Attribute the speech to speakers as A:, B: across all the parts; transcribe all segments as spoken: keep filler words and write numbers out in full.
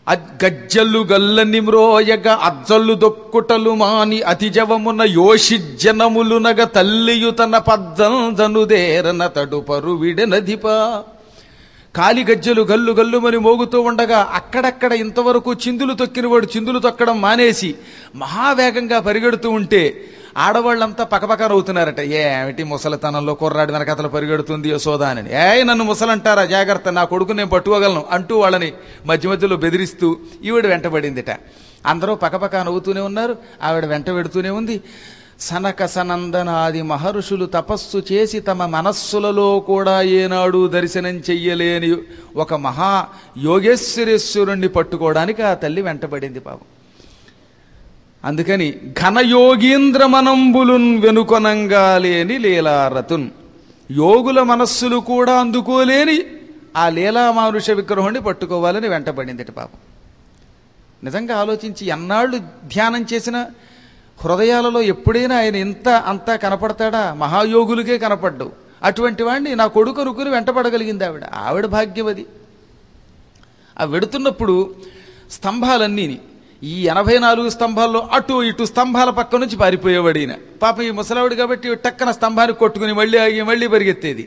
A: గజ్జల్లు గల్లని మ్రోయగ అజ్జల్లు దొక్కుటలు మాని అతిజవమున యోషిజ్జనములునగ తల్లియు తన పద్దంజనుదేరన తడుపరు విడనధిప. కాలి గజ్జలు గల్లు గల్లుమని మోగుతూ ఉండగా అక్కడక్కడ ఇంతవరకు చిందులు తొక్కినవాడు చిందులు తొక్కడం మానేసి మహావేగంగా పరిగెడుతూ ఉంటే ఆడవాళ్ళంతా పకపక నవ్వుతున్నారట. ఏమిటి ముసలితనంలో కుర్రాడి వెనకతలు పరిగెడుతుంది యశోదానని. ఏ నన్ను ముసలంటారా, జాగ్రత్త, నా కొడుకు నేను పట్టుకోగలను అంటూ వాళ్ళని మధ్య మధ్యలో బెదిరిస్తూ ఈవిడ వెంటబడిందిట. అందరూ పకపక నవ్వుతూనే ఉన్నారు, ఆవిడ వెంట పెడుతూనే ఉంది. సనక సనందనాది మహర్షులు తపస్సు చేసి తమ మనస్సులలో కూడా ఏనాడు దర్శనం చెయ్యలేని ఒక మహా యోగేశ్వరేశ్వరుణ్ణి పట్టుకోవడానికి ఆ తల్లి వెంటబడింది పాపం. అందుకని ఘనయోగీంద్రమనంబులున్ వెనుకొనంగా లేని లీలారతున్, యోగుల మనస్సులు కూడా అందుకోలేని ఆ లీలా మానుష విగ్రహాన్ని పట్టుకోవాలని వెంటబడిందిట పాపం. నిజంగా ఆలోచించి ఎన్నాళ్ళు ధ్యానం చేసిన హృదయాలలో ఎప్పుడైనా ఆయన ఇంత అంతా కనపడతాడా? మహాయోగులకే కనపడ్డు. అటువంటి వాడిని నా కొడుకు అనుకుని వెంటపడగలిగింది ఆవిడ. ఆవిడ భాగ్యవది. ఆ వెడుతున్నప్పుడు స్తంభాలన్నీ ఈ ఎనభై నాలుగు స్తంభాల్లో అటు ఇటు స్తంభాల పక్క నుంచి పారిపోయేవాడు ఈయన. పాపం ఈ ముసలావిడు కాబట్టి టక్కన స్తంభానికి కొట్టుకుని మళ్ళీ ఆగి మళ్ళీ పరిగెత్తేది.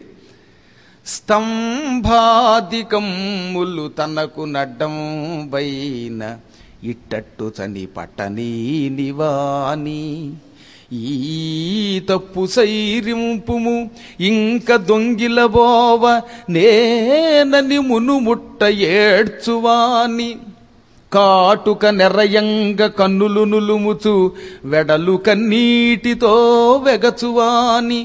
A: స్తంభాదికమ్ములు తనకు నడ్డం బైన ఇట్టట్టు చని పట్టనీ నివాని ఈ తప్పు సైరింపుము ఇంక దొంగిలబోవ నేనని మునుముట్ట ఏడ్చువాని కాటుక నెరయంగ కన్నులు నులుముచు వెడలు కన్నీటితో వెగచువాని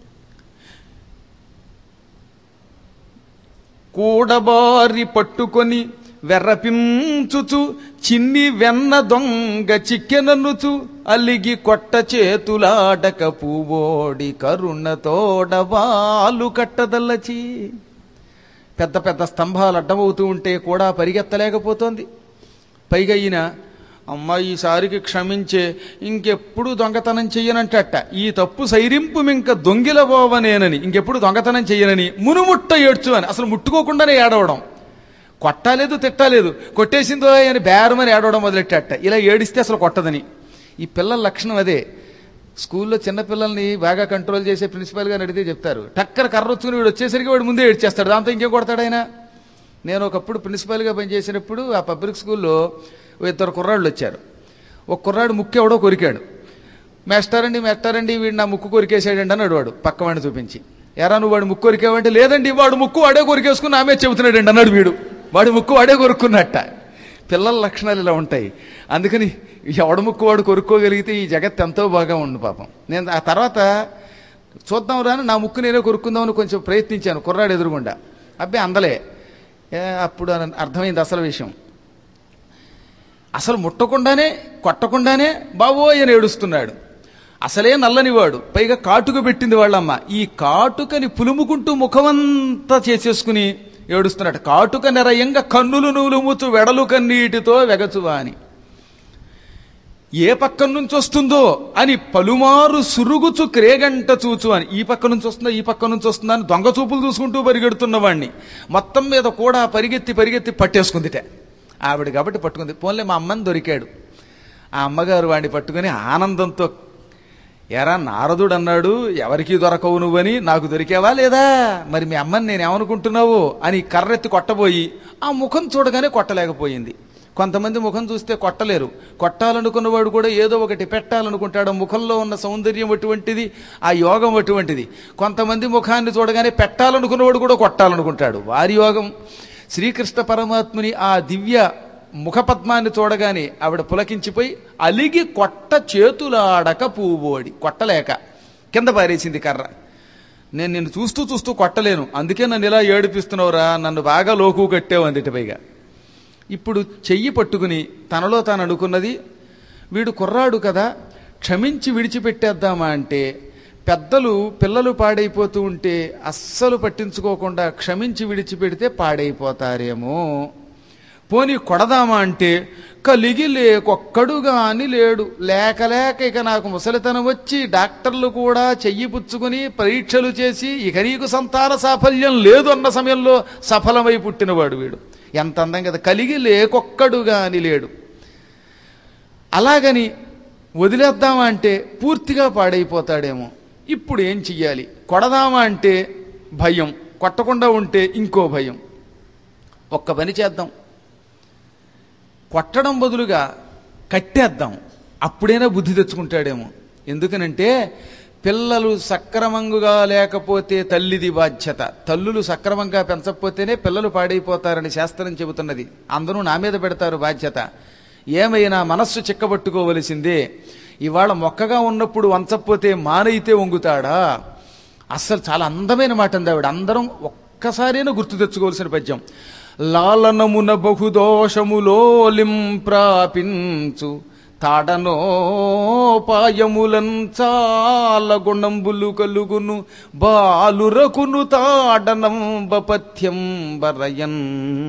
A: కూడబారి పట్టుకొని వెర్రపించుచు చిన్ని వెన్న దొంగ చిక్కెననుచు అలిగి కొట్ట చేతులాడక పూవోడి కరుణతోడవాలు కట్టదల్లచి. పెద్ద పెద్ద స్తంభాలు అడ్డమవుతూ ఉంటే కూడా పరిగెత్తలేకపోతోంది. పైగా ఈయన అమ్మ ఈసారికి క్షమించే, ఇంకెప్పుడు దొంగతనం చెయ్యనంటట. ఈ తప్పు సైరింపు ఇంక దొంగిలబోవనేనని, ఇంకెప్పుడు దొంగతనం చెయ్యనని మునుముట్ట ఏడ్చు అని. అసలు ముట్టుకోకుండానే ఏడవడం, కొట్టలేదు తిట్టలేదు, కొట్టేసిందో అని బేరమని ఏడవడం మొదలెట్టట. ఇలా ఏడిస్తే అసలు కొట్టదని. ఈ పిల్లల లక్షణం అదే. స్కూల్లో చిన్నపిల్లల్ని బాగా కంట్రోల్ చేసే ప్రిన్సిపాల్ గారు అడిగితే చెప్తారు, టక్కర కర్ర వచ్చుకుని వీడు వచ్చేసరికి వాడు ముందే ఏడ్చేస్తాడు, దాంతో ఇంకేం కొడతాడు ఆయన. నేను ఒకప్పుడు ప్రిన్సిపాల్గా పనిచేసినప్పుడు ఆ పబ్లిక్ స్కూల్లో ఇద్దరు కుర్రాళ్ళు వచ్చారు. ఒక కుర్రాడు ముక్కు ఎవడో కొరికాడు. మేస్టారండి మేస్టారండి వీడు నా ముక్కు కొరికేసాడండి అని అడివాడు పక్కవాడిని చూపించి. ఎరా నువ్వు వాడు ముక్కు కొరికావంటే, లేదండి వాడు ముక్కు వాడే కొరికేసుకుని ఆమె చెబుతున్నాడండి అన్నాడు వీడు. వాడు ముక్కు వాడే కొరుక్కున్నట్ట. పిల్లల లక్షణాలు ఇలా ఉంటాయి. అందుకని ఎవడ ముక్కు వాడు కొరుక్కోగలిగితే ఈ జగత్ ఎంతో బాగా ఉండు పాపం. నేను ఆ తర్వాత చూద్దాం రాని నా ముక్కు నేనే కొరుక్కుందామని కొంచెం ప్రయత్నించాను కుర్రాడు ఎదురుగుండా. అబ్బాయి అందలే. అప్పుడు అర్థమైంది అసలు విషయం. అసలు ముట్టకుండానే కొట్టకుండానే బాబోయ్ అని ఏడుస్తున్నాడు. అసలే నల్లనివాడు, పైగా కాటుక పెట్టింది వాళ్ళమ్మ. ఈ కాటుకని పులుముకుంటూ ముఖమంతా చేసేసుకుని ఏడుస్తున్నాడు. కాటుక నెరయంగా కన్నులు నూలుముచు వెడలు కన్నీటితో వెగచువా అని. ఏ పక్క నుంచి వస్తుందో అని పలుమారు సురుగుచు క్రేగంట చూచు అని. ఈ పక్క నుంచి వస్తుందా ఈ పక్క నుంచి వస్తుందా అని దొంగ చూపులు చూసుకుంటూ పరిగెడుతున్న వాడిని మొత్తం మీద కూడా పరిగెత్తి పరిగెత్తి పట్టేసుకుందిట. ఆవిడ కాబట్టి పట్టుకుంది. పోన్లే మా అమ్మని దొరికాడు. ఆ అమ్మగారు వాడిని పట్టుకుని ఆనందంతో, ఎరా నారదుడు అన్నాడు ఎవరికి దొరకవు నువ్వని, నాకు దొరికావా లేదా, మరి మీ అమ్మని నేను ఏమనుకుంటున్నావు అని కర్రెత్తి కొట్టబోయి ఆ ముఖం చూడగానే కొట్టలేకపోయింది. కొంతమంది ముఖం చూస్తే కొట్టలేరు. కొట్టాలనుకున్నవాడు కూడా ఏదో ఒకటి పెట్టాలనుకుంటాడు. ముఖంలో ఉన్న సౌందర్యం అటువంటిది, ఆ యోగం అటువంటిది. కొంతమంది ముఖాన్ని చూడగానే పెట్టాలనుకున్నవాడు కూడా కొట్టాలనుకుంటాడు. వారి యోగం. శ్రీకృష్ణ పరమాత్ముని ఆ దివ్య ముఖపద్మాన్ని చూడగానే ఆవిడ పులకించిపోయి అలిగి కొట్ట చేతులాడక పూవోడి, కొట్టలేక కింద పారేసింది కర్ర. నేను నిన్ను చూస్తూ చూస్తూ కొట్టలేను, అందుకే నన్ను ఇలా ఏడిపిస్తున్నావురా, నన్ను బాగా లోకు కట్టావు అందిటి. పైగా ఇప్పుడు చెయ్యి పట్టుకుని తనలో తాను అనుకున్నది, వీడు కుర్రాడు కదా క్షమించి విడిచిపెట్టేద్దామా అంటే, పెద్దలు పిల్లలు పాడైపోతూ ఉంటే అస్సలు పట్టించుకోకుండా క్షమించి విడిచిపెడితే పాడైపోతారేమో, పోనీ కొడదామా అంటే కలిగి లేకొక్కడుగా అని లేడు. లేక లేక ఇక నాకు ముసలితనం వచ్చి డాక్టర్లు కూడా చెయ్యి పుచ్చుకుని పరీక్షలు చేసి ఇక నీకు సంతాన సాఫల్యం లేదు అన్న సమయంలో సఫలమై పుట్టినవాడు వీడు. ఎంత అందం కదా, కలిగి లేకొక్కడు గాని లేడు. అలాగని వదిలేద్దామా అంటే పూర్తిగా పాడైపోతాడేమో. ఇప్పుడు ఏం చెయ్యాలి? కొడదామా అంటే భయం, కొట్టకుండా ఉంటే ఇంకో భయం. ఒక్క పని చేద్దాం, కొట్టడం బదులుగా కట్టేద్దాం, అప్పుడైనా బుద్ధి తెచ్చుకుంటాడేమో. ఎందుకనంటే పిల్లలు సక్రమంగా లేకపోతే తల్లిది బాధ్యత, తల్లులు సక్రమంగా పెంచకపోతేనే పిల్లలు పాడైపోతారని శాస్త్రం చెబుతున్నది. అందరూ నా మీద పెడతారు బాధ్యత. ఏమైనా మనస్సు చిక్కబట్టుకోవలసిందే. ఇవాళ మొక్కగా ఉన్నప్పుడు వంచకపోతే మానైతే వంగుతాడా? అస్సలు చాలా అందమైన మాట అంది ఆవిడ. అందరం ఒక్కసారైనా గుర్తు తెచ్చుకోవాల్సిన పద్యం. లాలనమున బహుదోషములోలిం ప్రాపించు తాడనోపాయములం చాలా గుణంబులు కలుగును బాలురకును తాడనంబపథ్యం బరయన్.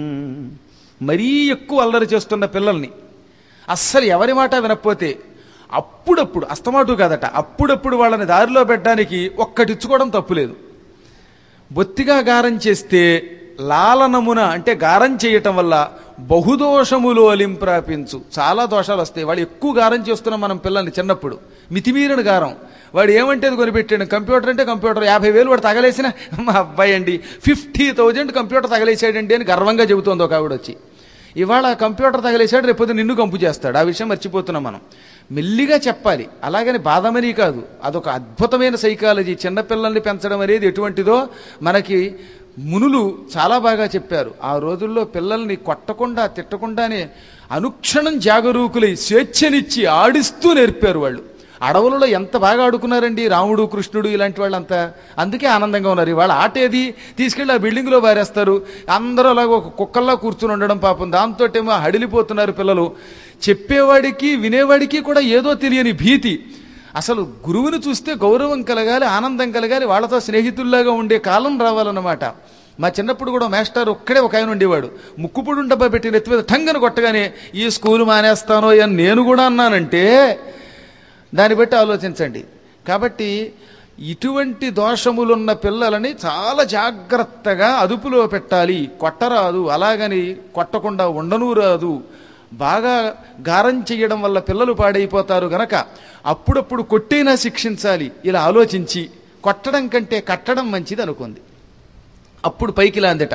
A: మరీ ఎక్కువ అల్లరి చేస్తున్న పిల్లల్ని అస్సలు ఎవరి మాట వినకపోతే అప్పుడప్పుడు, అస్తమాటు కాదట, అప్పుడప్పుడు వాళ్ళని దారిలో పెట్టడానికి ఒక్కటిచ్చుకోవడం తప్పులేదు. బొత్తిగా గారం చేస్తే లాలనమున అంటే గారం చేయటం వల్ల బహుదోషములు అలింప్రాపించు, చాలా దోషాలు వస్తాయి. వాడు ఎక్కువ గారం చేస్తున్నాం మనం పిల్లల్ని చిన్నప్పుడు, మితిమీరిన గారం. వాడు ఏమంటే అది కొనిపెట్టాడు. కంప్యూటర్ అంటే కంప్యూటర్ యాభై వేలు వాడు తగలేసిన మా అబ్బాయి అండి ఫిఫ్టీ థౌజండ్ కంప్యూటర్ తగలేసాడండి అని గర్వంగా చెబుతోంది ఒక ఆవిడ వచ్చి. ఇవాళ కంప్యూటర్ తగలేసాడు, రేపొద్దు నిన్ను కంపు చేస్తాడు. ఆ విషయం మర్చిపోతున్నాం మనం. మెల్లిగా చెప్పాలి, అలాగని బాధమని కాదు. అదొక అద్భుతమైన సైకాలజీ. చిన్నపిల్లల్ని పెంచడం అనేది ఎటువంటిదో మనకి మునులు చాలా బాగా చెప్పారు. ఆ రోజుల్లో పిల్లల్ని కొట్టకుండా తిట్టకుండానే అనుక్షణం జాగరూకులై స్వేచ్ఛనిచ్చి ఆడిస్తూ నేర్పారు వాళ్ళు. అడవులలో ఎంత బాగా ఆడుకున్నారండి రాముడు కృష్ణుడు ఇలాంటి వాళ్ళంతా. అందుకే ఆనందంగా ఉన్నారు. ఇవాళ ఆటేది తీసుకెళ్ళి ఆ బిల్డింగ్లో బారేస్తారు. అందరూ అలాగ ఒక కుక్కల్లా కూర్చుని ఉండడం పాపం. దాంతో ఏమో హడిలిపోతున్నారు పిల్లలు. చెప్పేవాడికి వినేవాడికి కూడా ఏదో తెలియని భీతి. అసలు గురువుని చూస్తే గౌరవం కలగాలి, ఆనందం కలగాలి, వాళ్ళతో స్నేహితుల్లాగా ఉండే కాలం రావాలన్నమాట. మా చిన్నప్పుడు కూడా మాస్టర్ ఒక్కడే ఒక ఆయన ఉండేవాడు. ముక్కుపుడు డబ్బా పెట్టి నెత్తి మీద ఠంగను కొట్టగానే ఈ స్కూలు మానేస్తానో అని నేను కూడా అన్నానంటే దాన్ని బట్టి ఆలోచించండి. కాబట్టి ఇటువంటి దోషములున్న పిల్లలని చాలా జాగ్రత్తగా అదుపులో పెట్టాలి. కొట్టరాదు, అలాగని కొట్టకుండా ఉండనూ రాదు. బాగా గారం చెయ్యడం వల్ల పిల్లలు పాడైపోతారు గనక అప్పుడప్పుడు కొట్టైనా శిక్షించాలి. ఇలా ఆలోచించి కొట్టడం కంటే కట్టడం మంచిది అనుకుంది. అప్పుడు పైకి లాందట.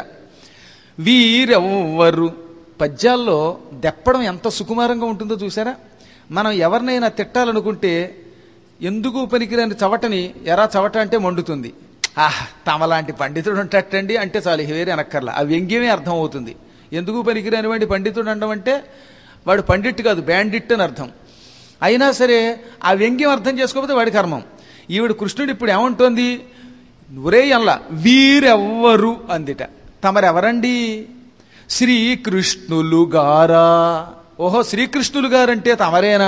A: వీరెవ్వరు పద్యాల్లో దెప్పడం ఎంత సుకుమారంగా ఉంటుందో చూసారా? మనం ఎవరినైనా తిట్టాలనుకుంటే ఎందుకు పనికిరాని చవటని ఎరా చవట అంటే మండుతుంది. ఆహ్ తమలాంటి పండితుడు ఉంటట్టండి అంటే చాలు, వేరే అనక్కర్లా. ఆ వ్యంగ్యమే అర్థం అవుతుంది. ఎందుకు పనికిరాని వాడి పండితుడు అనడం అంటే వాడు పండిట్ కాదు బ్యాండిట్ అని అర్థం. అయినా సరే ఆ వ్యంగ్యం అర్థం చేసుకోకపోతే వాడి కర్మం. ఈవిడ కృష్ణుడు ఇప్పుడు ఏమంటోంది? ఒరే అల్లా వీరెవ్వరు అందిట. తమరెవరండి? శ్రీకృష్ణులు గారా. ఓహో శ్రీకృష్ణులు గారంటే తమరేనా?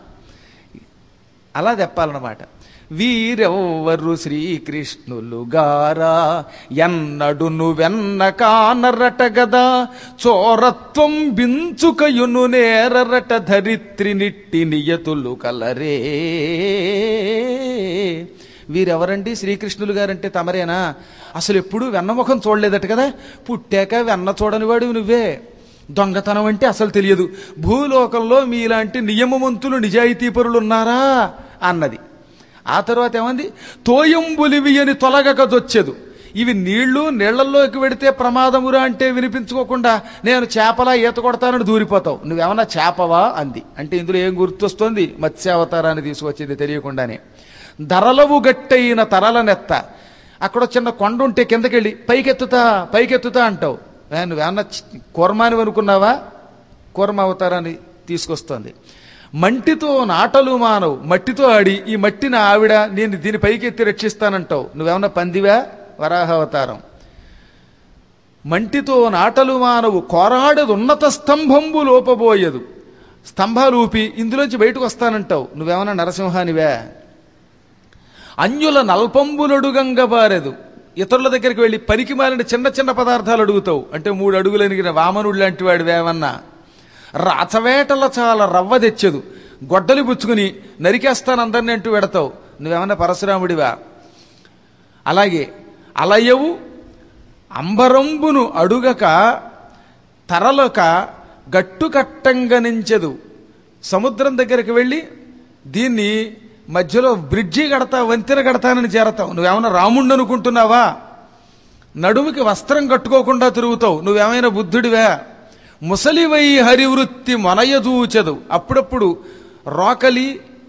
A: అలా చెప్పాలన్నమాట. వీరెవ్వరు శ్రీకృష్ణులు గారా ఎన్నడును వెన్న కానరట గదా చోరత్వం బించుకయును నేరరట ధరిత్రి నిట్టి నియతులు కలరే. వీరెవరండి? శ్రీకృష్ణులు గారంటే తమరేనా? అసలు ఎప్పుడు వెన్నముఖం చూడలేదట కదా. పుట్టాక వెన్న చూడనివాడు నువ్వే. దొంగతనం అంటే అసలు తెలియదు. భూలోకంలో మీలాంటి నియమవంతులు నిజాయితీపరులు ఉన్నారా అన్నది. ఆ తర్వాత ఏమంది? తోయంబులివి అని తొలగకదొచ్చేదు. ఇవి నీళ్లు నీళ్లలోకి వెడితే ప్రమాదమురా అంటే వినిపించుకోకుండా నేను చేపలా ఈత కొడతానని దూరిపోతావు. నువ్వేమన్నా చేపవా అంది. అంటే ఇందులో ఏం గుర్తొస్తుంది? మత్స్యావతారాన్ని తీసుకొచ్చింది తెలియకుండానే. ధరలవు గట్టయిన తరలనెత్త. అక్కడ చిన్న కొండ ఉంటే కిందకెళ్ళి పైకెత్తుతా పైకెత్తుతా అంటావు. నువ్వేమన్నా కూర్మాని అనుకున్నావా? కూర్మ అవతారాన్ని తీసుకొస్తోంది. మంటితో నాటలు మానవు, మట్టితో ఆడి ఈ మట్టిని ఆవిడ నేను దీని పైకెత్తి రక్షిస్తానంటావు. నువ్వేమన్నా పందివా? వరాహావతారం. మంటితో నాటలు మానవు కోరాడదు ఉన్నత స్తంభంబు లోపబోయదు. స్తంభాలు ఊపి ఇందులోంచి బయటకు వస్తానంటావు. నువ్వేమన్నా నరసింహానివే? అన్యుల నల్పంబులడుగంగబారెదు. ఇతరుల దగ్గరికి వెళ్ళి పనికి మాలిన చిన్న చిన్న పదార్థాలు అడుగుతావు. అంటే మూడు అడుగులనిగిన వామనుడు లాంటి వాడు వేవన్నా. రాచవేటల చాలా రవ్వ తెచ్చదు. గొడ్డలి పుచ్చుకుని నరికేస్తాను అందరినీ అంటూ పెడతావు. నువ్వేమన్నా పరశురాముడివా? అలాగే అలయవు అంబరంబును అడుగక తరలక గట్టు కట్టంగనించదు. సముద్రం దగ్గరికి వెళ్ళి దీన్ని మధ్యలో బ్రిడ్జి కడతా వంతెన కడతానని చేరతావు. నువ్వేమైనా రాముణ్ణి అనుకుంటున్నావా? నడుముకి వస్త్రం కట్టుకోకుండా తిరుగుతావు. నువ్వేమైనా బుద్ధుడివా? ముసలివై హరివృత్తి మొనయజూచదు. అప్పుడప్పుడు రోకలి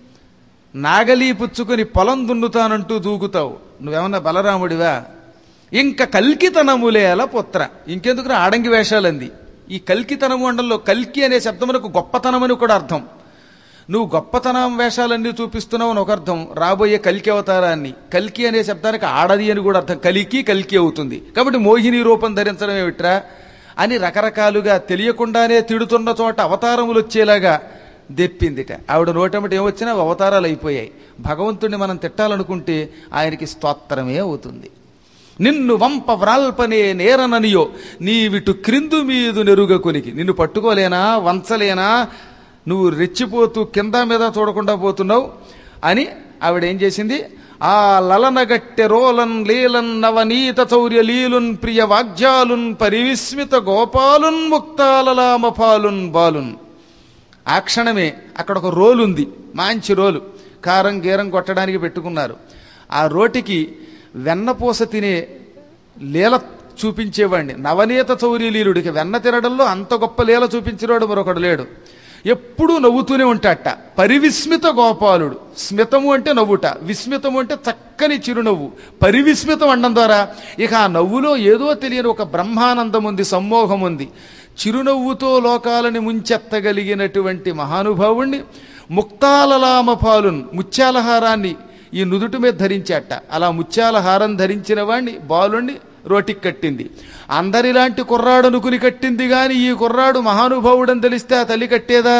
A: నాగలి పుచ్చుకొని పొలం దున్నుతానంటూ దూకుతావు. నువ్వేమన్నా బలరాముడివా? ఇంక కల్కితనములేల పుత్ర. ఇంకెందుకు ఆడంగి వేషాలంది. ఈ కల్కితనము అండంలో కల్కి అనే శబ్దమునకు గొప్పతనమని కూడా అర్థం. నువ్వు గొప్పతనం వేషాలన్నీ చూపిస్తున్నావు అని ఒక అర్థం, రాబోయే కల్కి అవతారాన్ని. కల్కి అనే శబ్దానికి ఆడది అని కూడా అర్థం. కలికి కల్కి అవుతుంది. కాబట్టి మోహిని రూపం ధరించడం ఏమిట్రా అని రకరకాలుగా తెలియకుండానే తిడుతున్న చోట అవతారములు వచ్చేలాగా దెప్పిందిట. ఆవిడ నోటమిటి ఏమొచ్చినా అవతారాలు అయిపోయాయి. భగవంతుడిని మనం తిట్టాలనుకుంటే ఆయనకి స్తోత్రమే అవుతుంది. నిన్ను వంప వ్రాల్పనే నేరననియో నీవిటు క్రిందు మీదు నెరుగ కొనికి. నిన్ను పట్టుకోలేనా, వంచలేనా, నువ్వు రెచ్చిపోతూ కింద మీద చూడకుండా పోతున్నావు అని ఆవిడ ఏం చేసింది, ఆ లలనగట్టె రోలన్ లీలన్ నవనీత చౌర్య లీలున్ ప్రియ వాగ్యాలున్ పరివిస్మిత గోపాలున్ ముక్తాలలామపాలున్ బాలున్. ఆ క్షణమే అక్కడ ఒక రోలు ఉంది, మంచి రోలు, కారం గీరం కొట్టడానికి పెట్టుకున్నారు. ఆ రోటికి వెన్నపూస తినే లీల చూపించేవాడిని. నవనీత చౌర్య లీలుడికి వెన్న తినడంలో అంత గొప్ప లీల చూపించినవాడు మరొకడు లేడు. ఎప్పుడూ నవ్వుతూనే ఉంటాట. పరివిస్మిత గోపాలుడు. స్మితము అంటే నవ్వుట, విస్మితము అంటే చక్కని చిరునవ్వు. పరివిస్మితం అనడం ద్వారా ఇక ఆ నవ్వులో ఏదో తెలియని ఒక బ్రహ్మానందం ఉంది, సమ్మోహం ఉంది. చిరునవ్వుతో లోకాలని ముంచెత్తగలిగినటువంటి మహానుభావుణ్ణి ముక్తాలలామపాలున్, ముత్యాలహారాన్ని ఈ నుదుటి మీద ధరించాట. అలా ముత్యాలహారం ధరించిన వాణ్ణి బాలుణ్ణి రోటికి కట్టింది. అందరిలాంటి కుర్రాడు అనుకుని కట్టింది గాని ఈ కుర్రాడు మహానుభావుడని తెలిస్తే ఆ తల్లి కట్టేదా?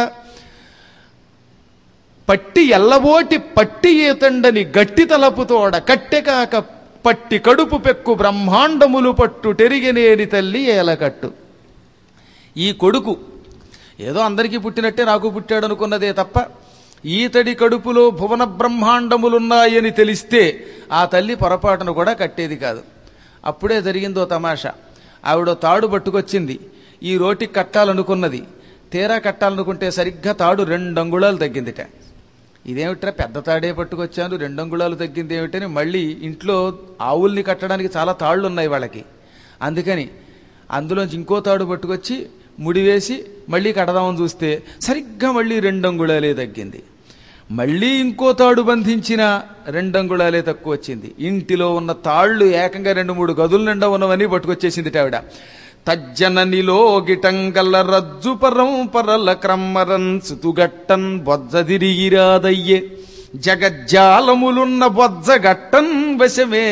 A: పట్టి ఎల్లబోటి పట్టి ఏతండని గట్టి తలపుతోడ కట్టెకాక పట్టి కడుపు పెక్కు బ్రహ్మాండములు పట్టు టెరిగనేని తల్లి ఏలకట్టు. ఈ కొడుకు ఏదో అందరికీ పుట్టినట్టే నాకు పుట్టాడు అనుకున్నదే తప్ప ఈతడి కడుపులో భువన బ్రహ్మాండములున్నాయని తెలిస్తే ఆ తల్లి పొరపాటును కూడా కట్టేది కాదు. అప్పుడే జరిగిందో తమాషా. ఆవిడ తాడు పట్టుకొచ్చింది, ఈ రోటికి కట్టాలనుకున్నది. తీరా కట్టాలనుకుంటే సరిగ్గా తాడు రెండు అంగుళాలు తగ్గిందిట. ఇదేమిట్రా పెద్ద తాడే పట్టుకొచ్చాను రెండు అంగుళాలు తగ్గింది ఏమిటని మళ్ళీ ఇంట్లో ఆవుల్ని కట్టడానికి చాలా తాళ్ళు ఉన్నాయి వాళ్ళకి. అందుకని అందులోంచి ఇంకో తాడు పట్టుకొచ్చి ముడివేసి మళ్ళీ కడదామని చూస్తే సరిగ్గా మళ్ళీ రెండు అంగుళాలే తగ్గింది. మళ్ళీ ఇంకో తాడు బంధించిన రెండు అంగుళాలే తక్కువ వచ్చింది. ఇంటిలో ఉన్న తాళ్లు ఏకంగా రెండు మూడు గదుల నిండా ఉన్నవన్నీ పట్టుకొచ్చేసింది ఆవిడ. తజ్జననిలో గిటంగల్ల రజ్జు పరం పరల క్రమ్మరన్ సుతుగట్టన్ బొజ్జ తిరిగిరాదయ్యే జగజ్జాలములున్న బొజ్జ గట్టన్ వశమే.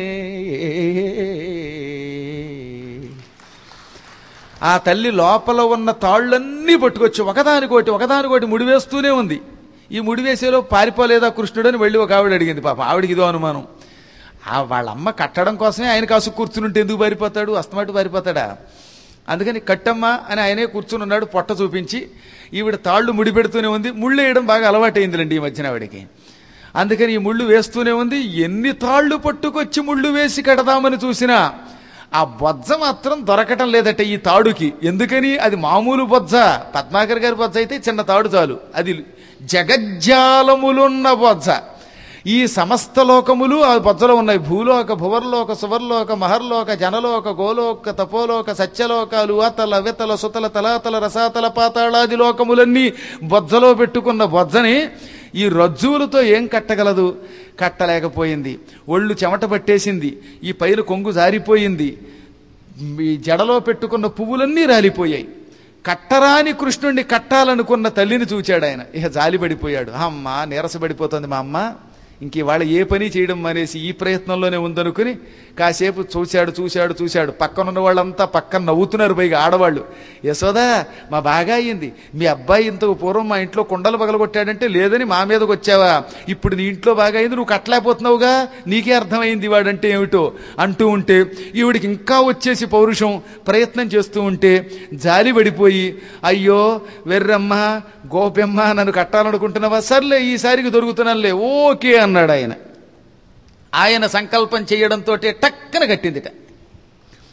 A: ఆ తల్లి లోపల ఉన్న తాళ్లన్నీ పట్టుకొచ్చి ఒకదానికోటి ఒకదానికోటి ముడివేస్తూనే ఉంది. ఈ ముడివేసేలో పారిపోలేదా కృష్ణుడని వెళ్ళి ఒక ఆవిడ అడిగింది. పాపం ఆవిడికి ఇదో అనుమానం. ఆ వాళ్ళమ్మ కట్టడం కోసమే ఆయన కాసు కూర్చునుంటే ఎందుకు పారిపోతాడు, అస్తమాటు పారిపోతాడా? అందుకని కట్టమ్మా అని ఆయనే కూర్చుని ఉన్నాడు. పొట్ట చూపించి ఈవిడ తాళ్లు ముడి పెడుతూనే ఉంది. ముళ్ళు వేయడం బాగా అలవాటైందిలేండి ఈ మధ్యన ఆవిడికి. అందుకని ఈ ముళ్ళు వేస్తూనే ఉంది. ఎన్ని తాళ్లు పట్టుకొచ్చి ముళ్ళు వేసి కడదామని చూసినా ఆ బొజ్జ మాత్రం దొరకటం లేదట ఈ తాడుకి. ఎందుకని? అది మామూలు బొజ్జ. పద్మాకర్ గారి బొజ్జ అయితే చిన్న తాడు చాలు. అది జగజ్జాలములున్న బొజ్జ. ఈ సమస్త లోకములు ఆ బొజ్జలో ఉన్నాయి. భూలోక, భువర్లోక, సువర్లోక, మహర్లోక, జనలోక, గోలోక, తపోలోక, సత్యలోకాలు, అతల వితల సుతల తలాతల రసాతల పాతాళాది లోకములన్నీ బొజ్జలో పెట్టుకున్న బొజ్జని ఈ రజ్జువులతో ఏం కట్టగలదు? కట్టలేకపోయింది. ఒళ్ళు చెమట పట్టేసింది. ఈ పైన కొంగు జారిపోయింది. ఈ జడలో పెట్టుకున్న పువ్వులన్నీ రాలిపోయాయి. కట్టరాని కృష్ణుణ్ణి కట్టాలనుకున్న తల్లిని చూచాడు ఆయన. ఇక జాలిపడిపోయాడు. అమ్మ నీరసపడిపోతుంది మా అమ్మ, ఇంక ఇవాళ ఏ పని చేయడం అనేసి ఈ ప్రయత్నంలోనే ఉందనుకుని కాసేపు చూశాడు చూశాడు చూశాడు. పక్కనున్న వాళ్ళంతా పక్కన నవ్వుతున్నారు. పైగా ఆడవాళ్ళు, యశోదా మా బాగా అయ్యింది, మీ అబ్బాయి ఇంతకు పూర్వం మా ఇంట్లో కుండలు పగలగొట్టాడంటే లేదని మా మీదకి వచ్చావా, ఇప్పుడు నీ ఇంట్లో బాగా అయింది, నువ్వు కట్టలేకపోతున్నావుగా, నీకే అర్థమైంది వాడంటే ఏమిటో అంటూ ఉంటే ఈవిడికి ఇంకా వచ్చేసి పౌరుషం ప్రయత్నం చేస్తూ ఉంటే జాలి పడిపోయి, అయ్యో వెర్రమ్మ గోపెమ్మ నన్ను కట్టాలనుకుంటున్నావా, సర్లే ఈసారికి దొరుకుతున్నానులే ఓకే అన్నాడు ఆయన. ఆయన సంకల్పం చేయడంతో టక్కన కట్టిందిట.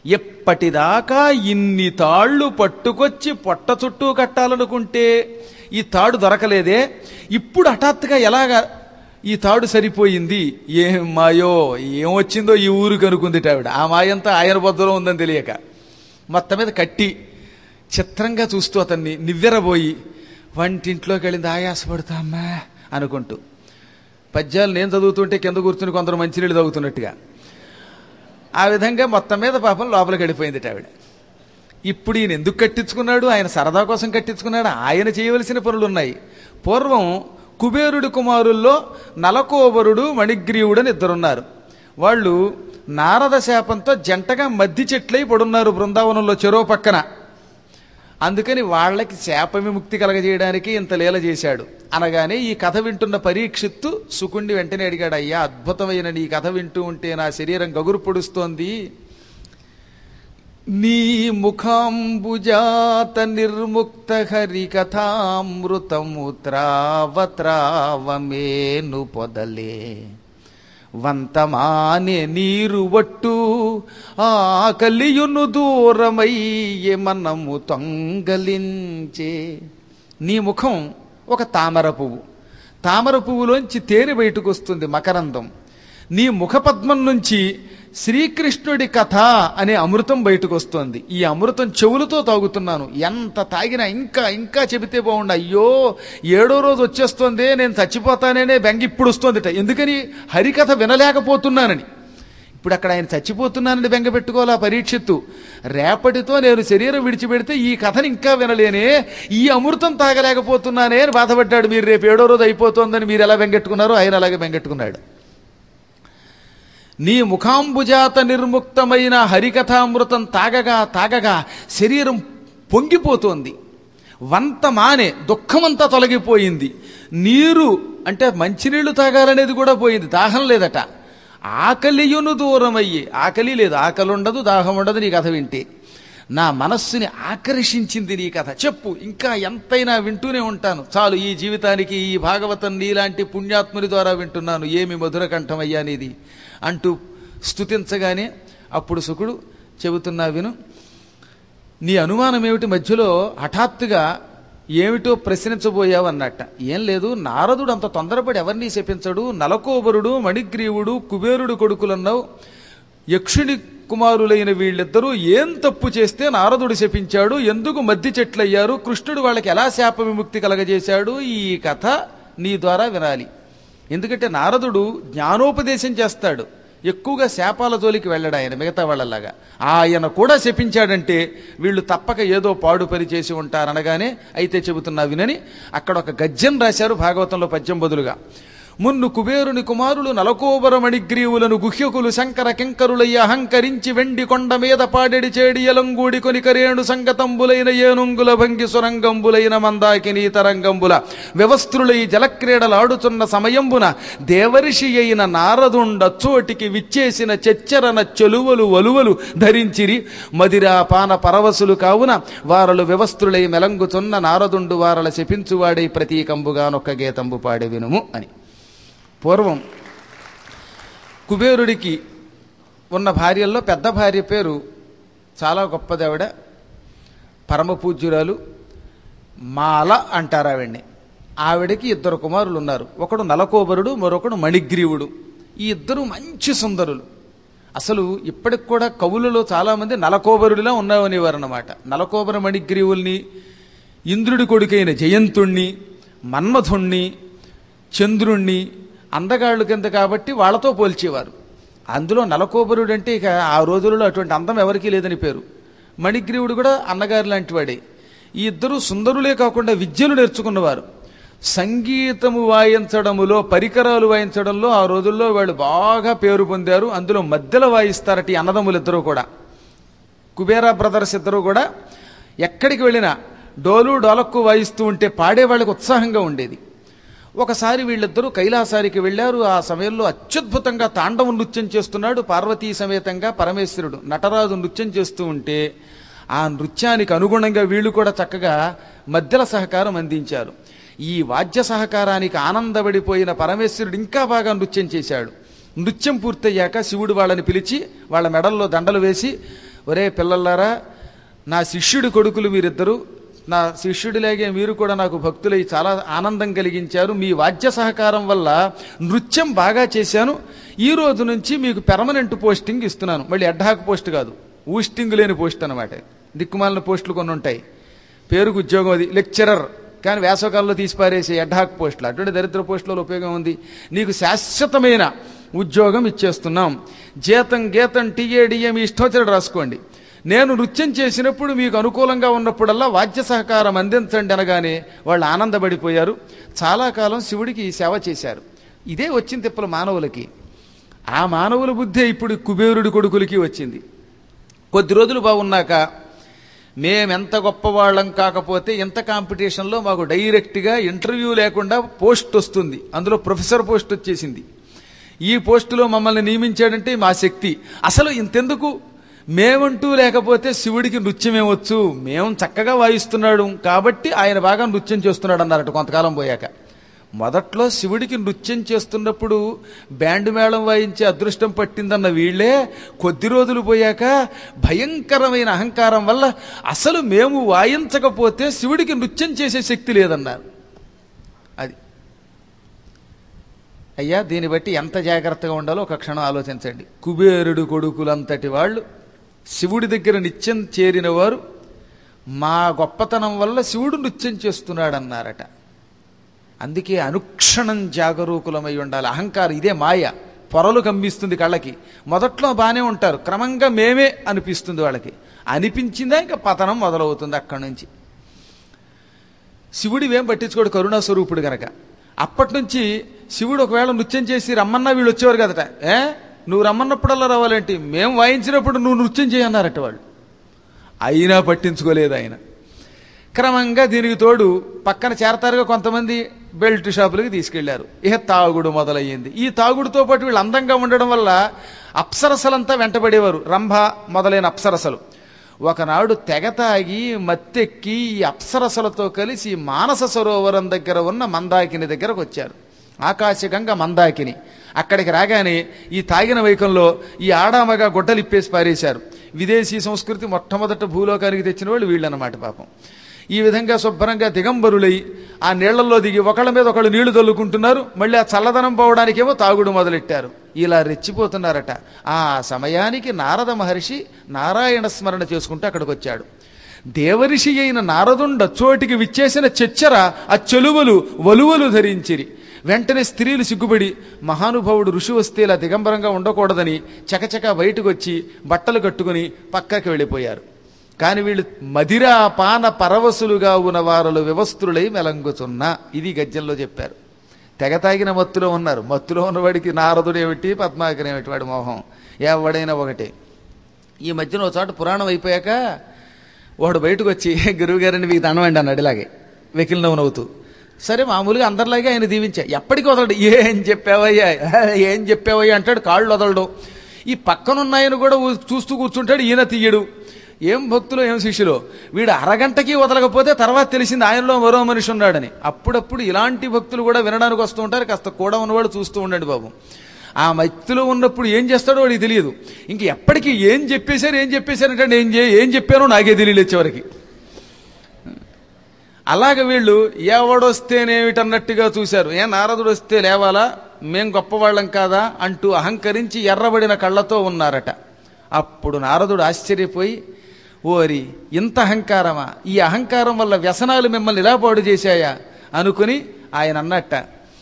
A: ఎప్పటిదాకా ఇన్ని తాళ్ళు పట్టుకొచ్చి పొట్ట చుట్టూ కట్టాలనుకుంటే ఈ తాడు దొరకలేదే, ఇప్పుడు హఠాత్తుగా ఎలాగా ఈ తాడు సరిపోయింది, ఏం మాయో ఏమొచ్చిందో ఈ ఊరికి అనుకుంది ఆవిడ. ఆ మాయంతా ఆయన బొద్దలో ఉందని తెలియక మొత్తం మీద కట్టి చిత్రంగా చూస్తూ అతన్ని నివ్వెరబోయి వంటింట్లోకి వెళ్ళింది ఆయాసపడుతా అమ్మా అనుకుంటూ. పద్యాలు నేను చదువుతుంటే కింద కూర్చుని కొందరు మంచినీళ్ళు తాగుతున్నట్టుగా ఆ విధంగా మొత్తం మీద పాపం లోపలికి వెళ్ళిపోయింది ఆవిడ. ఇప్పుడు ఈయన ఎందుకు కట్టించుకున్నాడు? ఆయన సరదా కోసం కట్టించుకున్నాడు. ఆయన చేయవలసిన పనులు ఉన్నాయి. పూర్వం కుబేరుడి కుమారుల్లో నలకోబరుడు మణిగ్రీవుడు అని ఇద్దరున్నారు. వాళ్ళు నారద శాపంతో జంటగా మద్ది చెట్లై పడున్నారు బృందావనంలో చెరో పక్కన. అందుకని వాళ్ళకి శాప విముక్తి కలగజేయడానికి ఇంత లీల చేశాడు. అనగానే ఈ కథ వింటున్న పరీక్షిత్తు శుకుణ్ణి వెంటనే అడిగాడు, అయ్యా అద్భుతమైన నీ కథ వింటూ ఉంటే నా శరీరం గగురు పొడుస్తోంది. నీ ముఖాంబుజాత నిర్ముక్త హరి కథామృతము త్రావత్రావమేను పొదలే వంతమానే నీరు వట్టు ఆకలియును దూరమయ్యే మనము తొంగలించే. నీ ముఖం ఒక తామర పువ్వు. తామర పువ్వులోంచి తేనె బయటకు వస్తుంది, మకరందం. నీ ముఖపద్మం నుంచి శ్రీకృష్ణుడి కథ అనే అమృతం బయటకు వస్తోంది. ఈ అమృతం చెవులతో తాగుతున్నాను. ఎంత తాగినా ఇంకా ఇంకా చెబితే బాగుండు. అయ్యో ఏడో రోజు వచ్చేస్తోంది, నేను చచ్చిపోతానేనే బెంగ ఇప్పుడు వస్తోందిట. ఎందుకని? హరికథ వినలేకపోతున్నానని. ఇప్పుడు అక్కడ ఆయన చచ్చిపోతున్నానని బెంగ పెట్టుకోవాలా పరీక్షిత్తు. రేపటితో నేను శరీరం విడిచిపెడితే ఈ కథని ఇంకా వినలేనే, ఈ అమృతం తాగలేకపోతున్నానే అని బాధపడ్డాడు. మీరు రేపు ఏడో రోజు అయిపోతుందని మీరు ఎలా బెంగెట్టుకున్నారో ఆయన అలాగే బెంగెట్టుకున్నాడు. నీ ముఖాంబుజాత నిర్ముక్తమైన హరికథామృతం తాగగా తాగగా శరీరం పొంగిపోతోంది. వంత మానే దుఃఖమంతా తొలగిపోయింది. నీరు అంటే మంచినీళ్లు తాగాలనేది కూడా పోయింది, దాహం లేదట. ఆకలియును దూరమయ్యి, ఆకలి లేదు, ఆకలి ఉండదు, దాహం ఉండదు నీ కథ వింటే. నా మనస్సుని ఆకర్షించింది నీ కథ, చెప్పు ఇంకా ఎంతైనా వింటూనే ఉంటాను, చాలు ఈ జీవితానికి ఈ భాగవతం నీలాంటి పుణ్యాత్ముని ద్వారా వింటున్నాను, ఏమి మధుర కంఠమయ్యా నీది అంటూ స్తుతించగానే అప్పుడు శుకుడు చెబుతున్నా విను. నీ అనుమానం ఏమిటి? మధ్యలో హఠాత్తుగా ఏమిటో ప్రశ్నించబోయావు అన్నట్ట. ఏం లేదు, నారదుడు అంత తొందరపడి ఎవరిని శపించడు. నలకోబరుడు మణిగ్రీవుడు కుబేరుడు కొడుకులన్నావు. యక్షుని కుమారులైన వీళ్ళిద్దరూ ఏం తప్పు చేస్తే నారదుడు శపించాడు, ఎందుకు మద్ది చెట్లయ్యారు, కృష్ణుడు వాళ్ళకి ఎలా శాప విముక్తి కలగజేశాడు, ఈ కథ నీ ద్వారా వినాలి. ఎందుకంటే నారదుడు జ్ఞానోపదేశం చేస్తాడు, ఎక్కువగా శాపాల జోలికి వెళ్ళాడు ఆయన మిగతా వాళ్ళలాగా. ఆయన కూడా శపించాడంటే వీళ్ళు తప్పక ఏదో పాడు పని చేసి ఉంటారనగానే అయితే చెబుతున్నా వినని అక్కడ ఒక గద్యం రాశారు భాగవతంలో పద్యం బదులుగా. మున్ను కుబేరుని కుమారులు నలకోబర మణిగ్రీవులను గుహ్యకులు శంకర కింకరులయ్య అహంకరించి వెండి కొండ మీద పాడెడి చేడి ఎలంగూడి కొని కరేణు సంగతంబులైన ఏనుంగుల భంగి సురంగంబులైన మందాకినీ తరంగంబుల వ్యవస్థులై జలక్రీడలాడుతున్న సమయంబున దేవర్షి అయిన నారదుండచ్చోటికి విచ్చేసిన చెచ్చరన చెలువలు వలువలు ధరించిరి మదిరా పాన పరవశులు కావున వారలు వ్యవస్థులై మెలంగుతున్న నారదుండు వారల శపించువాడై ప్రతీకంబుగానొక్క గీతంబు పాడే వినుము అని. పూర్వం కుబేరుడికి ఉన్న భార్యల్లో పెద్ద భార్య పేరు చాలా గొప్పదావిడ, పరమ పూజ్యురాలు, మాల అంటారు ఆవిడ్ని. ఆవిడకి ఇద్దరు కుమారులు ఉన్నారు, ఒకడు నలకోబరుడు, మరొకడు మణిగ్రీవుడు. ఈ ఇద్దరు మంచి సుందరులు. అసలు ఇప్పటికి కూడా కవులలో చాలామంది నలకోబరుడిలా ఉన్నావనేవారు అన్నమాట. నలకోబర మణిగ్రీవుల్ని, ఇంద్రుడి కొడుకైన జయంతుణ్ణి, మన్మధుణ్ణి, చంద్రుణ్ణి అందగాళ్ళు కింద కాబట్టి వాళ్ళతో పోల్చేవారు. అందులో నలకోబరుడు అంటే ఇక ఆ రోజులలో అటువంటి అందం ఎవరికీ లేదని పేరు. మణిగ్రీవుడు కూడా అన్నగారు లాంటి వాడే. ఈ ఇద్దరు సుందరులే కాకుండా విద్యలు నేర్చుకున్నవారు. సంగీతము వాయించడములో, పరికరాలు వాయించడంలో ఆ రోజుల్లో వాళ్ళు బాగా పేరు పొందారు. అందులో మధ్యలో వాయిస్తారట ఈ అన్నదమ్ములు ఇద్దరు కూడా. కుబేరా బ్రదర్స్ ఇద్దరు కూడా ఎక్కడికి వెళ్ళినా డోలు డోలక్కు వాయిస్తూ ఉంటే పాడేవాళ్ళకి ఉత్సాహంగా ఉండేది. ఒకసారి వీళ్ళిద్దరూ కైలాసానికి వెళ్ళారు. ఆ సమయంలో అత్యద్భుతంగా తాండవ నృత్యం చేస్తున్నాడు పార్వతీ సమేతంగా పరమేశ్వరుడు. నటరాజు నృత్యం చేస్తూ ఉంటే ఆ నృత్యానికి అనుగుణంగా వీళ్ళు కూడా చక్కగా మధ్యల సహకారం అందించారు. ఈ వాద్య సహకారానికి ఆనందపడిపోయిన పరమేశ్వరుడు ఇంకా బాగా నృత్యం చేశాడు. నృత్యం పూర్తయ్యాక శివుడు వాళ్ళని పిలిచి వాళ్ళ మెడల్లో దండలు వేసి ఒరే పిల్లలారా, నా శిష్యుడి కొడుకులు మీరిద్దరు, నా శిష్యుడిలాగే మీరు కూడా నాకు భక్తులై చాలా ఆనందం కలిగించారు. మీ వాద్య సహకారం వల్ల నృత్యం బాగా చేశాను. ఈ రోజు నుంచి మీకు పెర్మనెంట్ పోస్టింగ్ ఇస్తున్నాను. మళ్ళీ అడ్హాక్ పోస్ట్ కాదు, ఊస్టింగ్ లేని పోస్ట్ అనమాట. దిక్కుమాలిన పోస్టులు కొన్ని ఉంటాయి, పేరుకు ఉద్యోగం అది లెక్చరర్, కానీ వేసవకాలంలో తీసి పారేసే అడ్హాక్ పోస్టులు. అటువంటి దరిద్ర పోస్టులలో ఉపయోగం ఉంది. నీకు శాశ్వతమైన ఉద్యోగం ఇచ్చేస్తున్నాం. జీతం గీతం టీఏ డిఏ మీ ఇష్టం వచ్చినట్టు రాసుకోండి. నేను నృత్యం చేసినప్పుడు మీకు అనుకూలంగా ఉన్నప్పుడల్లా వాద్య సహకారం అందించండి అనగానే వాళ్ళు ఆనందపడిపోయారు. చాలా కాలం శివుడికి సేవ చేశారు. ఇదే వచ్చింది తిప్పలు మానవులకి. ఆ మానవుల బుద్ధే ఇప్పుడు కుబేరుడి కొడుకులకి వచ్చింది. కొద్ది రోజులు బాగున్నాక, మేమెంత గొప్పవాళ్ళం కాకపోతే ఇంత కాంపిటీషన్లో మాకు డైరెక్ట్గా ఇంటర్వ్యూ లేకుండా పోస్ట్ వస్తుంది, అందులో ప్రొఫెసర్ పోస్ట్ వచ్చేసింది. ఈ పోస్టులో మమ్మల్ని నియమించాడంటే మా శక్తి. అసలు ఇంతెందుకు, మేమంటూ లేకపోతే శివుడికి నృత్యమే వచ్చు, మేము చక్కగా వాయిస్తున్నాడు కాబట్టి ఆయన బాగా నృత్యం చేస్తున్నాడు అన్నారట కొంతకాలం పోయాక. మొదట్లో శివుడికి నృత్యం చేస్తున్నప్పుడు బ్యాండ్ మేళం వాయించే అదృష్టం పట్టిందన్న వీళ్లే కొద్ది రోజులు పోయాక భయంకరమైన అహంకారం వల్ల అసలు మేము వాయించకపోతే శివుడికి నృత్యం చేసే శక్తి లేదన్నారు. అది అయ్యా, దీన్ని బట్టి ఎంత జాగ్రత్తగా ఉండాలో ఒక క్షణం ఆలోచించండి. కుబేరుడు కొడుకులంతటి వాళ్ళు శివుడి దగ్గర నిత్యం చేరిన వారు మా గొప్పతనం వల్ల శివుడు నృత్యం చేస్తున్నాడన్నారట. అందుకే అనుక్షణం జాగరూకులమై ఉండాలి. అహంకారం ఇదే మాయ, పొరలు కమ్మిస్తుంది కళ్ళకి. మొదట్లో బాగానే ఉంటారు, క్రమంగా మేమే అనిపిస్తుంది వాళ్ళకి. అనిపించిందా ఇంకా పతనం మొదలవుతుంది అక్కడి నుంచి. శివుడు ఏం పట్టించుకోడు, కరుణాస్వరూపుడు గనక. అప్పటి నుంచి శివుడు ఒకవేళ నృత్యం చేసి రమ్మన్నా వీళ్ళు వచ్చేవారు కదట. ఏ నువ్వు రమ్మన్నప్పుడల్లా రావాలేంటి, మేము వాయించినప్పుడు నువ్వు నృత్యం చేయన్నారట వాళ్ళు. అయినా పట్టించుకోలేదు ఆయన. క్రమంగా దీనికి తోడు పక్కన చేరతారుగా కొంతమంది బెల్ట్ షాపులకి తీసుకెళ్లారు. ఇక తాగుడు మొదలయ్యింది. ఈ తాగుడుతో పాటు వీళ్ళు అందంగా ఉండడం వల్ల అప్సరసలంతా వెంటబడేవారు, రంభ మొదలైన అప్సరసలు. ఒకనాడు తెగ తాగి మత్తెక్కి ఈ అప్సరసలతో కలిసి మానస సరోవరం దగ్గర ఉన్న మందాకిని దగ్గరకు వచ్చారు. ఆకాశగంగ మందాకిని. అక్కడికి రాగానే ఈ తాగిన వైకంలో ఈ ఆడామగా గొడ్డలిప్పేసి పారేశారు. విదేశీ సంస్కృతి మొట్టమొదట భూలోకానికి తెచ్చిన వాళ్ళు వీళ్ళన్నమాట పాపం. ఈ విధంగా శుభ్రంగా దిగంబరులై ఆ నీళ్లలో దిగి ఒకళ్ళ మీద ఒకళ్ళు నీళ్లు తల్లుకుంటున్నారు. మళ్ళీ ఆ చల్లదనం పోవడానికేమో తాగుడు మొదలెట్టారు. ఇలా రెచ్చిపోతున్నారట. ఆ సమయానికి నారద మహర్షి నారాయణ స్మరణ చేసుకుంటూ అక్కడికి వచ్చాడు. దేవరిషి అయిన నారదుండ చోటికి విచ్చేసిన చెచ్చర ఆ చెలువలు వలువలు ధరించిరి. వెంటనే స్త్రీలు సిగ్గుపడి, మహానుభావుడు ఋషి వస్తే ఇలా దిగంబరంగా ఉండకూడదని చకచక బయటకు వచ్చి బట్టలు కట్టుకుని పక్కకి వెళ్ళిపోయారు. కాని వీళ్ళు మదిరా పాన పరవశులుగా ఉన్న వారలు వ్యవస్థులై మెలంగుచున్నా, ఇది గద్యంలో చెప్పారు. తెగ తాగిన మత్తులో ఉన్నారు. మత్తులో ఉన్నవాడికి నారదుడేమిటి, పద్మాకరేమిటి, వాడి మోహం ఎవడైనా ఒకటే. ఈ మధ్యన ఒకచోట పురాణం అయిపోయాక వాడు బయటకు వచ్చి, గురువుగారిని మీకు దండమండి అన్నాడు ఇలాగే వెకిలి నవ్వు నవ్వుతూ. సరే మామూలుగా అందరిలాగే ఆయన దీవించా. ఎప్పటికీ వదలడు. ఏం చెప్పావయ్యా ఏం చెప్పావయ్యా అంటాడు, కాళ్ళు వదలడు. ఈ పక్కనున్నాయని కూడా చూస్తూ కూర్చుంటాడు. ఈయన తీయడు. ఏం భక్తులు ఏం శిష్యులు. వీడు అరగంటకి వదలకపోతే తర్వాత తెలిసింది ఆయనలో మరో మనిషి ఉన్నాడని. అప్పుడప్పుడు ఇలాంటి భక్తులు కూడా వినడానికి వస్తూ ఉంటారు. కాస్త కూడా ఉన్నవాడు చూస్తూ ఉండండి బాబు. ఆ మత్తులో ఉన్నప్పుడు ఏం చేస్తాడో వాడికి తెలియదు. ఇంక ఎప్పటికీ ఏం చెప్పేశారు ఏం చెప్పేశారంటే ఏం ఏం చెప్పానో నాకే తెలియలేదు చివరికి. అలాగే వీళ్ళు ఎవడొస్తేనేమిటన్నట్టుగా చూశారు. ఏ నారదుడు వస్తే లేవాలా, మేం గొప్పవాళ్ళం కాదా అంటూ అహంకరించి ఎర్రబడిన కళ్ళతో ఉన్నారట. అప్పుడు నారదుడు ఆశ్చర్యపోయి, ఓరి ఇంత అహంకారమా, ఈ అహంకారం వల్ల వ్యసనాలు మిమ్మల్ని ఇలా పాడు చేశాయా అనుకుని ఆయన అన్నట్ట,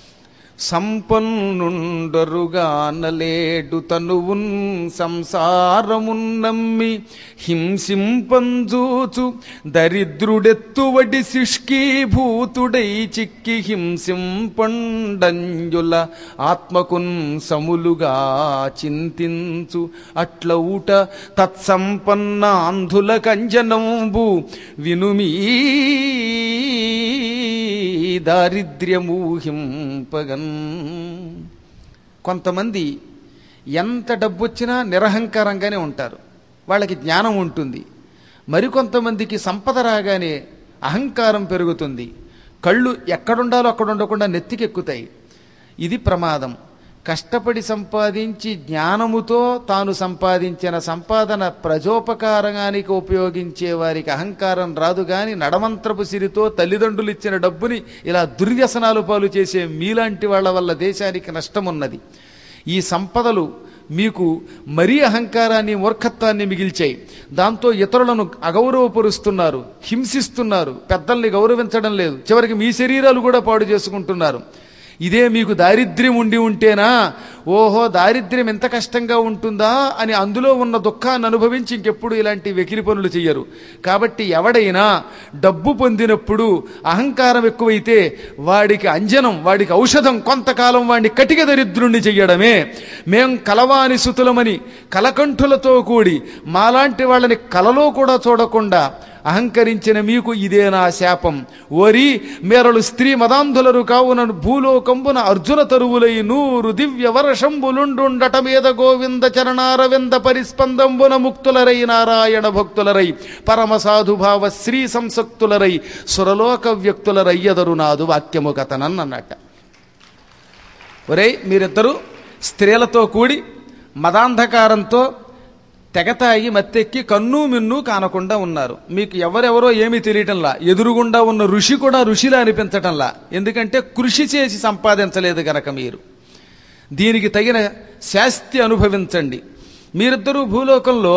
A: సంపన్నుండరుగానలేడు తనువున్ సంసారమున్నమ్మి హింసింపంజూచు దరిద్రుడెత్తువడి శుష్కీభూతుడై చిక్కి హింసింపండంజుల ఆత్మకున్ సములుగా చింతించు అట్ల ఊట తత్సంపన్న అంధుల కంజనంబు వినుమీ దారిద్ర్యమూహింపగన్. కొంతమంది ఎంత డబ్బొచ్చినా నిరహంకారంగానే ఉంటారు, వాళ్ళకి జ్ఞానం ఉంటుంది. మరికొంతమందికి సంపద రాగానే అహంకారం పెరుగుతుంది. కళ్ళు ఎక్కడుండాలో అక్కడ ఉండకుండా నెత్తికెక్కుతాయి. ఇది ప్రమాదం. కష్టపడి సంపాదించి జ్ఞానముతో తాను సంపాదించిన సంపాదన ప్రజోపకారానికి ఉపయోగించే వారికి అహంకారం రాదు గాని నడమంత్రపు సిరితో తల్లిదండ్రులు ఇచ్చిన డబ్బుని ఇలా దుర్వ్యసనాలు పాలు చేసే మీలాంటి వాళ్ళ వల్ల దేశానికి నష్టమున్నది. ఈ సంపదలు మీకు మరీ అహంకారాన్ని మూర్ఖత్వాన్ని మిగిల్చాయి. దాంతో ఇతరులను అగౌరవపరుస్తున్నారు, హింసిస్తున్నారు, పెద్దల్ని గౌరవించడం లేదు, చివరికి మీ శరీరాలు కూడా పాడు చేసుకుంటున్నారు. ఇదే మీకు దారిద్ర్యం ఉండి ఉంటేనా ఓహో దారిద్ర్యం ఎంత కష్టంగా ఉంటుందా అని అందులో ఉన్న దుఃఖాన్ని అనుభవించి ఇంకెప్పుడు ఇలాంటి వెకిలి పనులు చెయ్యరు. కాబట్టి ఎవడైనా డబ్బు పొందినప్పుడు అహంకారం ఎక్కువైతే వాడికి అంజనం, వాడికి ఔషధం కొంతకాలం వాడిని కటిక దరిద్రుణ్ణి చెయ్యడమే. మేం కలవాని సుతులమని కలకంఠులతో కూడి మాలాంటి వాళ్ళని కలలో కూడా చూడకుండా అహంకరించిన మీకు ఇదే నా శాపం. ఓరి మేరలు స్త్రీ మదాంధులరు కావున భూలోకంబున అర్జున తరువులై నూరు దివ్య వర్షంబులుండుండట మీద గోవింద చరణారవింద పరిస్పందంబున ముక్తులరై నారాయణ భక్తులరై పరమ సాధుభావ శ్రీ సంసక్తులరై సురలోక వ్యక్తులరయ్యదరు నాదు వాక్యము కథనన్నట్ట. ఒరే మీరిద్దరూ స్త్రీలతో కూడి మదాంధకారంతో తెగతాయి మత్తెక్కి కన్ను మిన్ను కానకుండా ఉన్నారు. మీకు ఎవరెవరో ఏమీ తెలియటంలా, ఎదురుగుండా ఉన్న ఋషి కూడా ఋషిలా అనిపించటంలా. ఎందుకంటే కృషి చేసి సంపాదించలేదు గనక మీరు. దీనికి తగిన శాస్తి అనుభవించండి. మీరిద్దరూ భూలోకంలో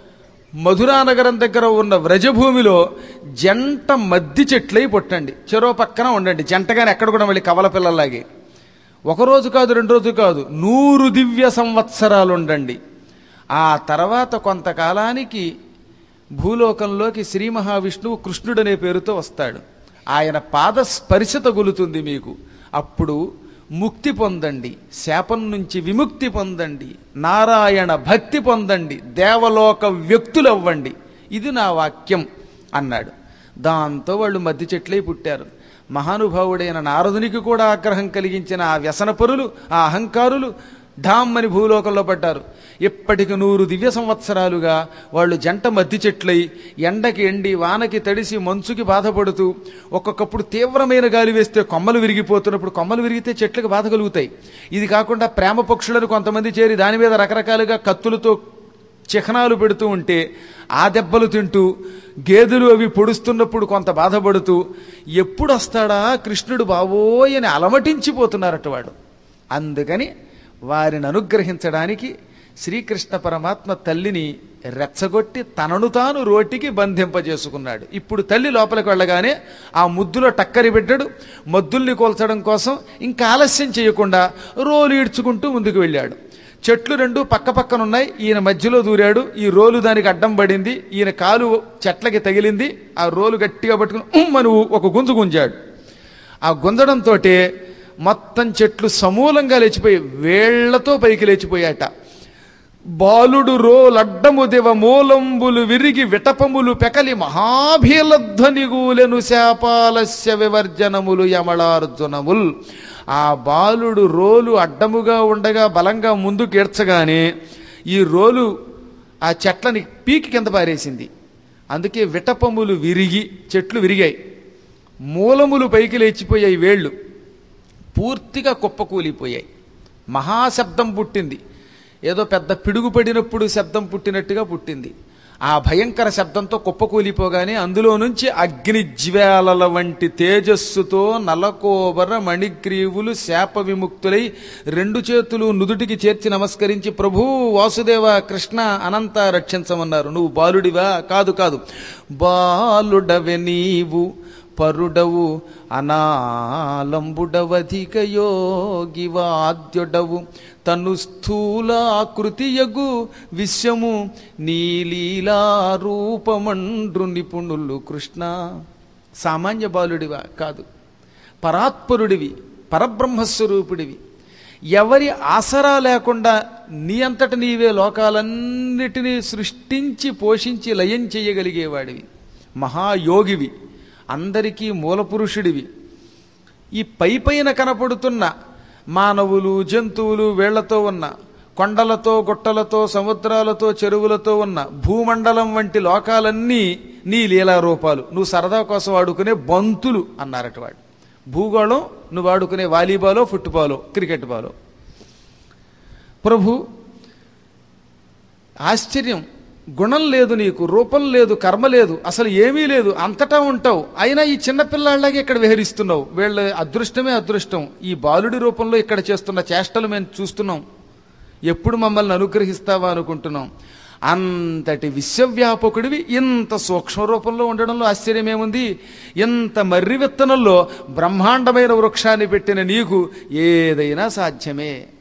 A: మధురానగరం దగ్గర ఉన్న వ్రజభూమిలో జంట మద్ది చెట్లై పుట్టండి, చెరో పక్కన ఉండండి. జంటగానే ఎక్కడ కూడా మళ్ళీ కవల పిల్లల్లాగే ఒకరోజు కాదు రెండు రోజు కాదు నూరు దివ్య సంవత్సరాలు ఉండండి. ఆ తర్వాత కొంతకాలానికి భూలోకంలోకి శ్రీ మహావిష్ణువు కృష్ణుడనే పేరుతో వస్తాడు. ఆయన పాద స్పర్శ తగులుతుంది మీకు. అప్పుడు ముక్తి పొందండి, శాపం నుంచి విముక్తి పొందండి, నారాయణ భక్తి పొందండి, దేవలోక వ్యక్తులు అవ్వండి. ఇది నా వాక్యం అన్నాడు. దాంతో వాళ్ళు మద్ది చెట్లై పుట్టారు. మహానుభావుడైన నారదునికి కూడా ఆగ్రహం కలిగించిన ఆ వ్యసనపరులు, ఆ అహంకారులు ఢామ్మని భూలోకంలో పడ్డారు. ఇప్పటికి నూరు దివ్య సంవత్సరాలుగా వాళ్ళు జంట మద్ది చెట్లై ఎండకి ఎండి వానకి తడిసి మంచుకి బాధపడుతూ ఒక్కొక్కప్పుడు తీవ్రమైన గాలి వేస్తే కొమ్మలు విరిగిపోతున్నప్పుడు కొమ్మలు విరిగితే చెట్లకు బాధ కలుగుతాయి. ఇది కాకుండా ప్రేమ పక్షులను కొంతమంది చేరి దాని మీద రకరకాలుగా కత్తులతో చిహ్నాలు పెడుతూ ఉంటే ఆ దెబ్బలు తింటూ గేదెలు అవి పొడుస్తున్నప్పుడు కొంత బాధపడుతూ ఎప్పుడు వస్తాడా కృష్ణుడు బావోయ్ అని అలమటించిపోతున్నారట వాడు. అందుకని వారిని అనుగ్రహించడానికి శ్రీకృష్ణ పరమాత్మ తల్లిని రెచ్చగొట్టి తనను తాను రోటికి బంధింపజేసుకున్నాడు. ఇప్పుడు తల్లి లోపలికి వెళ్ళగానే ఆ ముద్దులో టక్కరి పెట్టాడు. మద్దుల్ని కోల్చడం కోసం ఇంకా ఆలస్యం చేయకుండా రోలు ఈడ్చుకుంటూ ముందుకు వెళ్ళాడు. చెట్లు రెండు పక్క పక్కన ఉన్నాయి, ఈయన మధ్యలో దూరాడు. ఈ రోలు దానికి అడ్డం పడింది, ఈయన కాలు చెట్లకి తగిలింది. ఆ రోలు గట్టిగా పట్టుకుని ఉమ్మను ఒక గుంజు గుంజాడు. ఆ గుంజడంతో మొత్తం చెట్లు సమూలంగా లేచిపోయి వేళ్లతో పైకి లేచిపోయాట. బాలుడు రోలడ్డము దివ మూలంబులు విరిగి విటపములు పెకలి మహాభీలధ్వనిగూలెను శాపాలస్య వివర్జనములు యమళార్జునముల్. ఆ బాలుడు రోలు అడ్డముగా ఉండగా బలంగా ముందుకు ఏడ్చగానే ఈ రోలు ఆ చెట్లని పీకి కింద పారేసింది. అందుకే విటపములు విరిగి చెట్లు విరిగాయి, మూలములు పైకి లేచిపోయాయి, వేళ్ళు పూర్తిగా కుప్పకూలిపోయాయి. మహాశబ్దం పుట్టింది, ఏదో పెద్ద పిడుగు పడినప్పుడు శబ్దం పుట్టినట్టుగా పుట్టింది. ఆ భయంకర శబ్దంతో కుప్పకూలిపోగానే అందులో నుంచి అగ్ని జ్వాలల వంటి తేజస్సుతో నలకోబర మణిగ్రీవులు శాప విముక్తులై రెండు చేతులు నుదుటికి చేర్చి నమస్కరించి ప్రభూ వాసుదేవ కృష్ణ అనంత రక్షించమన్నారు. నువ్వు బాలుడివా? కాదు కాదు, బాలుడవె నీవు పరుడవు అనాలంబుడవధిక యోగివాద్యుడవు తను స్థూలాకృతియగు విశ్వము నీలీలా రూపమండ్రు నిపుణులు కృష్ణ. సామాన్య బాలుడివా? కాదు, పరాత్పరుడివి, పరబ్రహ్మస్వరూపుడివి. ఎవరి ఆసరా లేకుండా నీ అంతట నీవే లోకాలన్నిటినీ సృష్టించి పోషించి లయం చేయగలిగేవాడివి, మహాయోగివి, అందరికీ మూలపురుషుడివి. ఈ పై పైన కనపడుతున్న మానవులు జంతువులు వేళ్లతో ఉన్న కొండలతో గుట్టలతో సముద్రాలతో చెరువులతో ఉన్న భూమండలం వంటి లోకాలన్నీ నీ లీలా రూపాలు. నువ్వు సరదా కోసం ఆడుకునే బంతులు అన్నారట వాడు. భూగోళం నువ్వు ఆడుకునే వాలీబాలో ఫుట్బాలో క్రికెట్ బాలో. ప్రభు ఆశ్చర్యం, గుణం లేదు నీకు, రూపం లేదు, కర్మ లేదు, అసలు ఏమీ లేదు, అంతటా ఉంటావు, అయినా ఈ చిన్నపిల్లాళ్ళలాగే ఇక్కడ విహరిస్తున్నావు. వీళ్ళ అదృష్టమే అదృష్టం. ఈ బాలుడి రూపంలో ఇక్కడ చేస్తున్న చేష్టలు మేము చూస్తున్నాం, ఎప్పుడు మమ్మల్ని అనుగ్రహిస్తావా అనుకుంటున్నాం. అంతటి విశ్వవ్యాపకుడివి ఇంత సూక్ష్మ రూపంలో ఉండడంలో ఆశ్చర్యమేముంది? ఇంత మర్రి విత్తనంలో బ్రహ్మాండమైన వృక్షాన్ని పెట్టిన నీకు ఏదైనా సాధ్యమే.